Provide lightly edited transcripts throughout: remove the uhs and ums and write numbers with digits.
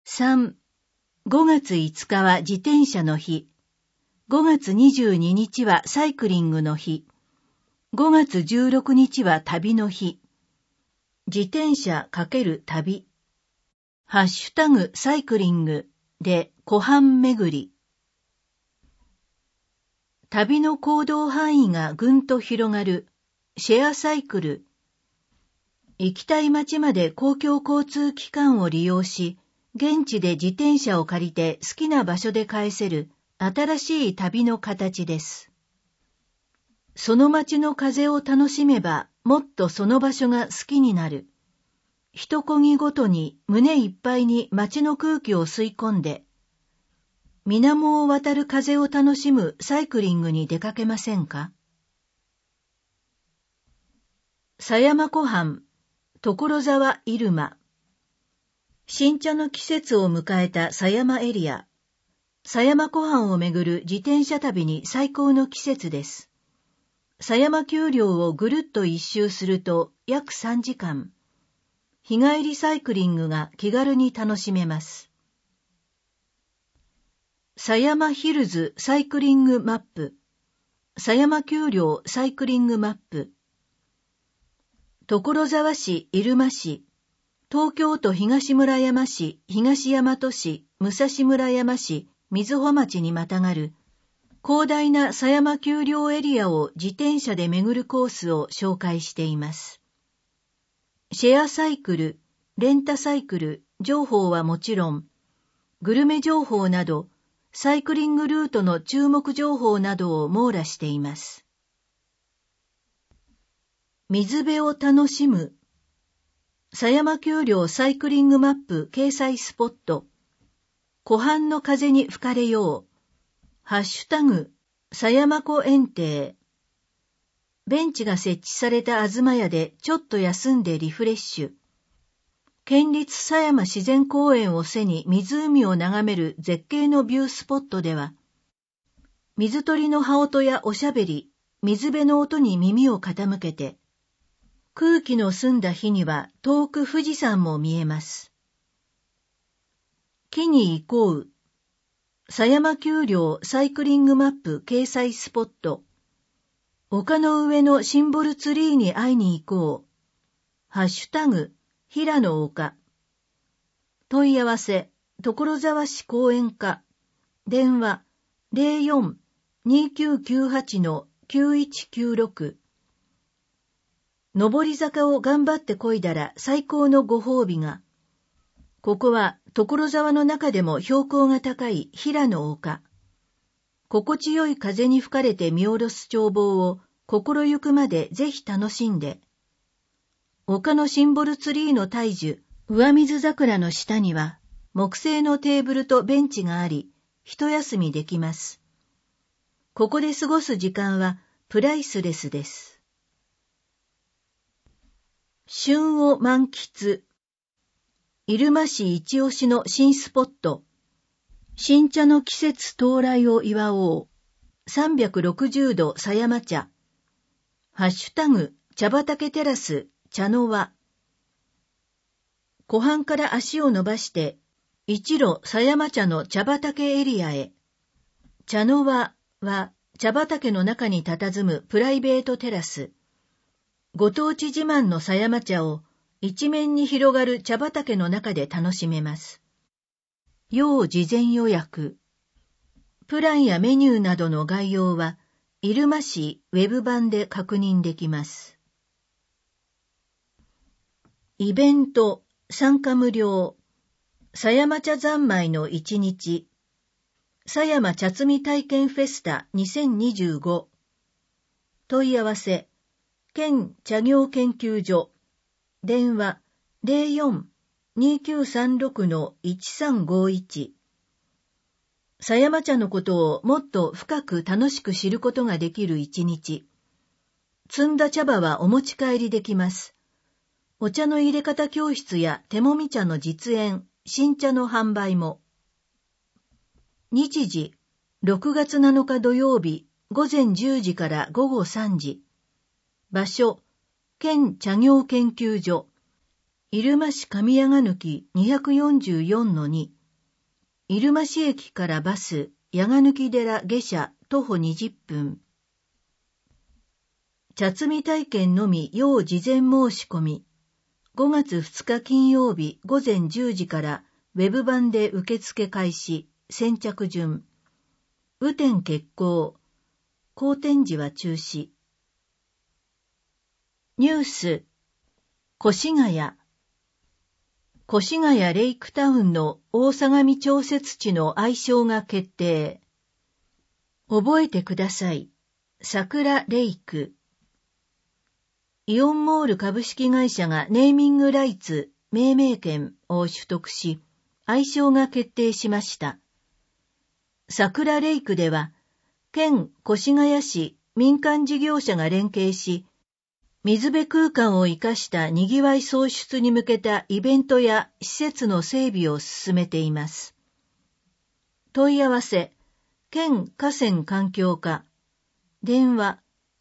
3、5月5日は自転車の日。5月22日はサイクリングの日。5月16日は旅の日。自転車×旅。ハッシュタグサイクリングで湖畔巡り。旅の行動範囲がぐんと広がる。シェアサイクル。行きたい街まで公共交通機関を利用し、現地で自転車を借りて好きな場所で返せる新しい旅の形です。その街の風を楽しめばもっとその場所が好きになる。一漕ぎごとに胸いっぱいに街の空気を吸い込んで、水面を渡る風を楽しむサイクリングに出かけませんか？狭山湖畔、所沢入間。新茶の季節を迎えた狭山エリア。狭山湖畔をめぐる自転車旅に最高の季節です。狭山丘陵をぐるっと一周すると約3時間。日帰りサイクリングが気軽に楽しめます。狭山ヒルズサイクリングマップ。狭山丘陵サイクリングマップ。所沢市、入間市。東京都東村山市、東大和市、武蔵村山市、瑞穂町にまたがる広大な狭山丘陵エリアを自転車で巡るコースを紹介しています。シェアサイクル、レンタサイクル、情報はもちろん、グルメ情報など、サイクリングルートの注目情報などを網羅しています。水辺を楽しむ。狭山丘陵サイクリングマップ掲載スポット。湖畔の風に吹かれよう。ハッシュタグ、狭山湖園庭。ベンチが設置された東屋でちょっと休んでリフレッシュ。県立狭山自然公園を背に湖を眺める絶景のビュースポットでは、水鳥の羽音やおしゃべり、水辺の音に耳を傾けて、空気の澄んだ日には遠く富士山も見えます。木に行こう。狭山丘陵サイクリングマップ掲載スポット。丘の上のシンボルツリーに会いに行こう。ハッシュタグ、平野丘。問い合わせ、所沢市公園課。電話、04-2998-9196。上り坂を頑張って漕いだら最高のご褒美が。ここは所沢の中でも標高が高い平野丘。心地よい風に吹かれて見下ろす眺望を心ゆくまでぜひ楽しんで。丘のシンボルツリーの大樹、上水桜の下には木製のテーブルとベンチがあり、一休みできます。ここで過ごす時間はプライスレスです。旬を満喫。入間市一押しの新スポット。新茶の季節到来を祝おう。360度狭山茶。ハッシュタグ、茶畑テラス、茶の輪。湖畔から足を伸ばして、一路狭山茶の茶畑エリアへ。茶の輪は茶畑の中に佇むプライベートテラス。ご当地自慢の狭山茶を一面に広がる茶畑の中で楽しめます。要事前予約。プランやメニューなどの概要は、入間市ウェブ版で確認できます。イベント、参加無料。狭山茶三昧の一日。狭山茶摘み体験フェスタ2025。問い合わせ。県茶業研究所。電話 04-2936-1351。狭山茶のことをもっと深く楽しく知ることができる一日。摘んだ茶葉はお持ち帰りできます。お茶の入れ方教室や手もみ茶の実演、新茶の販売も。日時、6月7日土曜日、午前10時から午後3時。場所、県茶業研究所。 入間市上谷抜き 244-2、入間市駅からバス、谷抜寺下車徒歩20分。茶摘み体験のみ要事前申し込み。5月2日金曜日午前10時からウェブ版で受付開始、先着順。雨天決行。好天時は中止。ニュース。越谷。越谷レイクタウンの大相模調節地の愛称が決定。覚えてください。桜レイク。イオンモール株式会社がネーミングライツ、命名権を取得し、愛称が決定しました。桜レイクでは、県越谷市民間事業者が連携し、水辺空間を生かした賑わい創出に向けたイベントや施設の整備を進めています。問い合わせ、県河川環境課、電話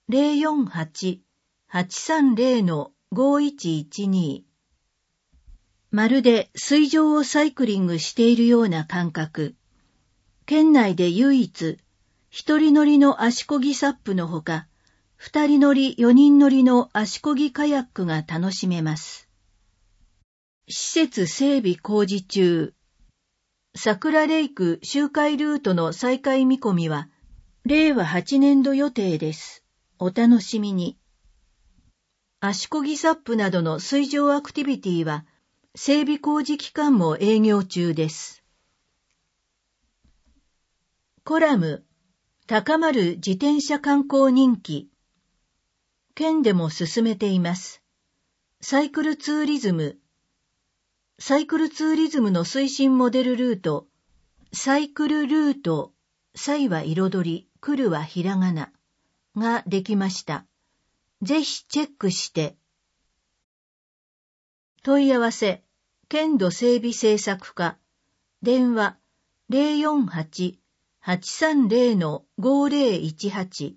048-830-5112。まるで水上をサイクリングしているような感覚。県内で唯一、一人乗りの足漕ぎサップのほか、二人乗り4人乗りの足漕ぎカヤックが楽しめます。施設整備工事中。桜レイク周回ルートの再開見込みは、令和8年度予定です。お楽しみに。足漕ぎサップなどの水上アクティビティは、整備工事期間も営業中です。コラム、高まる自転車観光人気。県でも進めています。サイクルツーリズム。サイクルツーリズムの推進モデルルート、サイクルルート、サイは彩り、クルはひらがなができました。ぜひチェックして。問い合わせ、県土整備政策課、電話 048-830-5018。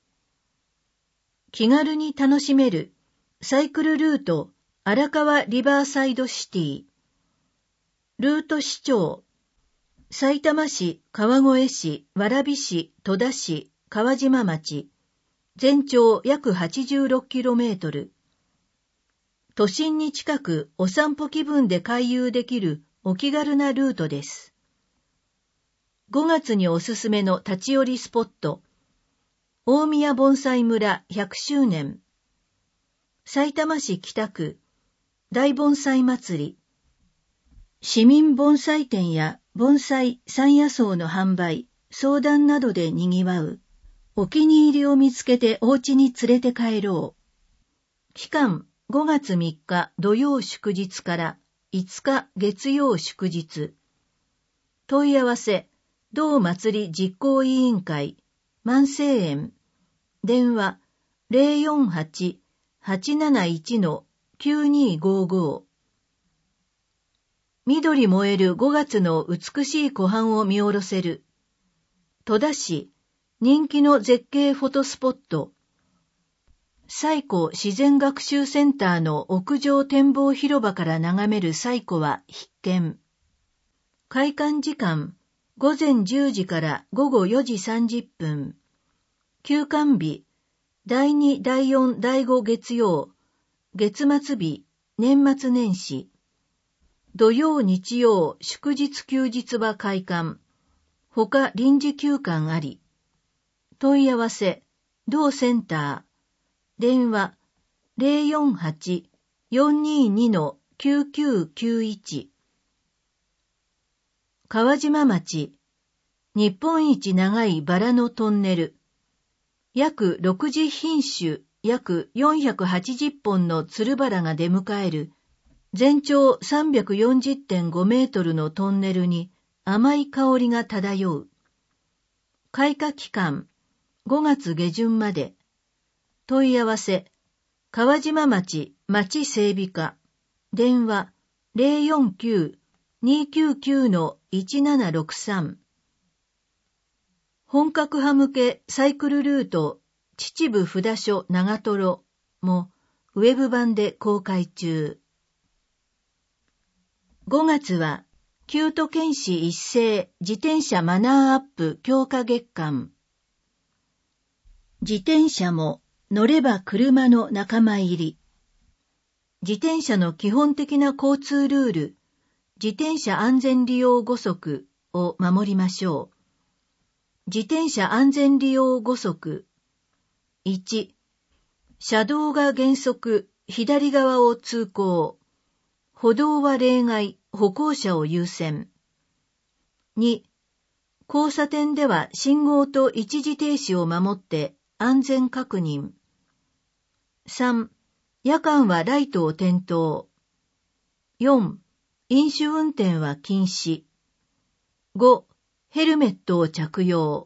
気軽に楽しめるサイクルルート荒川リバーサイドシティ。ルート市長、さいたま市、川越市、蕨市、戸田市、川島町。全長約 86km。都心に近くお散歩気分で回遊できるお気軽なルートです。5月におすすめの立ち寄りスポット。大宮盆栽村100周年。さいたま市北区大盆栽祭り。市民盆栽店や盆栽山野草の販売、相談などで賑わう。お気に入りを見つけてお家に連れて帰ろう。期間5月3日土曜祝日から5日月曜祝日。問い合わせ、同祭り実行委員会、万世園。電話 048-871-9255。緑燃える5月の美しい湖畔を見下ろせる。戸田市、人気の絶景フォトスポット。西湖自然学習センターの屋上展望広場から眺める西湖は必見。開館時間、午前10時から午後4時30分。休館日、第2、第4、第5月曜、月末日、年末年始。土曜、日曜、祝日休日は開館。他臨時休館あり。問い合わせ、同センター。電話、048-422-9991。川島町、日本一長いバラのトンネル。約60品種、約480本のつるバラが出迎える、全長 340.5 メートルのトンネルに甘い香りが漂う。開花期間、5月下旬まで。問い合わせ、川島町町整備課。電話 049-299-1763。本格派向けサイクルルート秩父札所長瀞もウェブ版で公開中。 5月は、旧都県市一斉自転車マナーアップ強化月間。自転車も乗れば車の仲間入り。自転車の基本的な交通ルール、自転車安全利用5則を守りましょう。自転車安全利用5則。1、車道が原則左側を通行。歩道は例外、歩行者を優先。2、交差点では信号と一時停止を守って安全確認。3、夜間はライトを点灯。4、飲酒運転は禁止。5、ヘルメットを着用。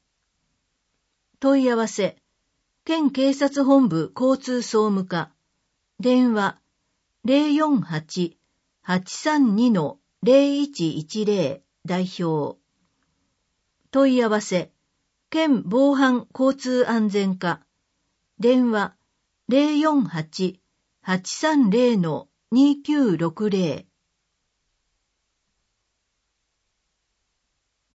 問い合わせ、県警察本部交通総務課。電話、048-832-0110 代表。問い合わせ、県防犯交通安全課。電話、048-830-2960